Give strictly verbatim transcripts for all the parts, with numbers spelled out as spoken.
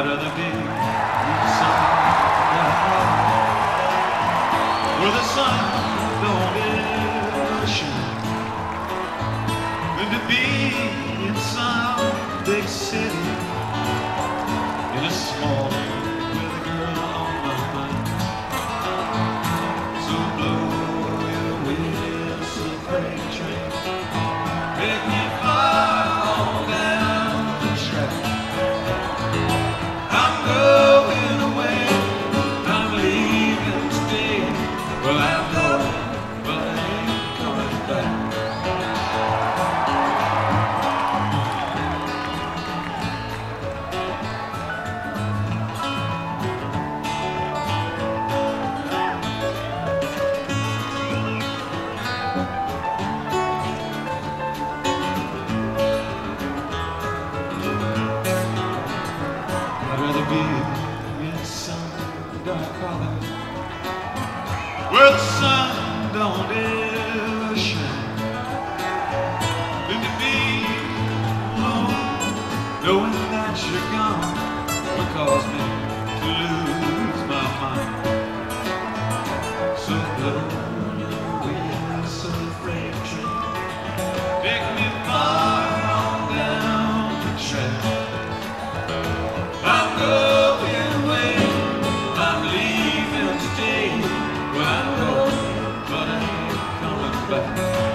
I'd rather be inside where the sun don't ever shine than to be in some big city in a small town with a girl on my mind. So blow your whistle, freight train, take me far on down the track. I'm going away, I'm leaving today. Well, I'm going, but I ain't coming back. I'd rather be in some dark hollow where the sun don't ever shine than to be alone, knowing that you're gone will cause me to lose my mind. So blow your whistle, freight train, take me far on down the track. I'm going away, I'm leaving today. Well, I'm going, but I ain't coming back.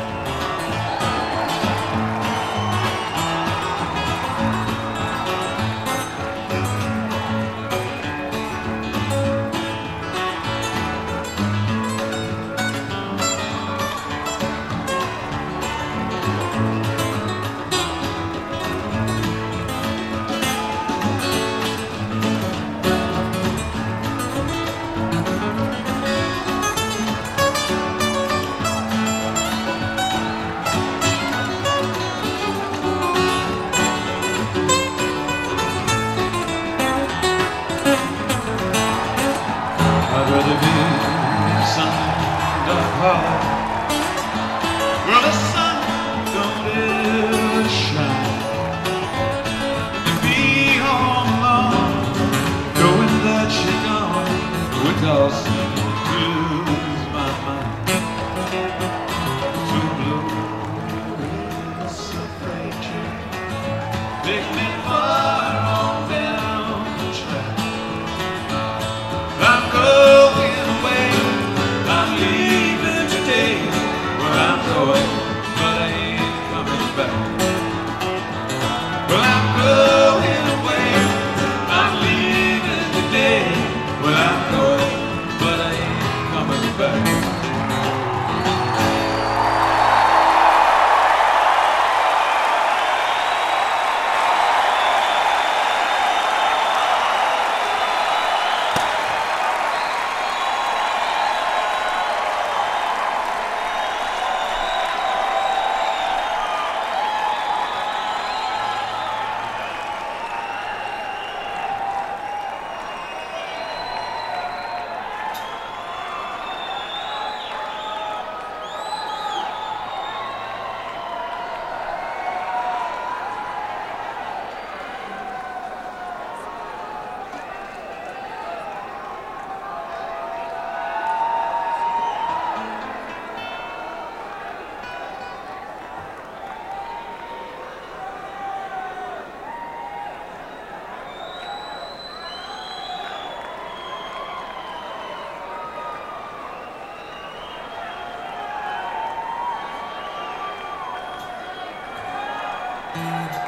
I'd rather be in some dark hollow where the sun don't ever shine than be home alone, knowing that you're gone would cause me to lose my mind. So blow your whistle, freight train, take me far on down the track. I'm going away, I'm leaving today. Well, I'm going, but I ain't coming back. Well, I'm going away, I'm leaving today. Well, I'm going, but I ain't coming back. Thank you.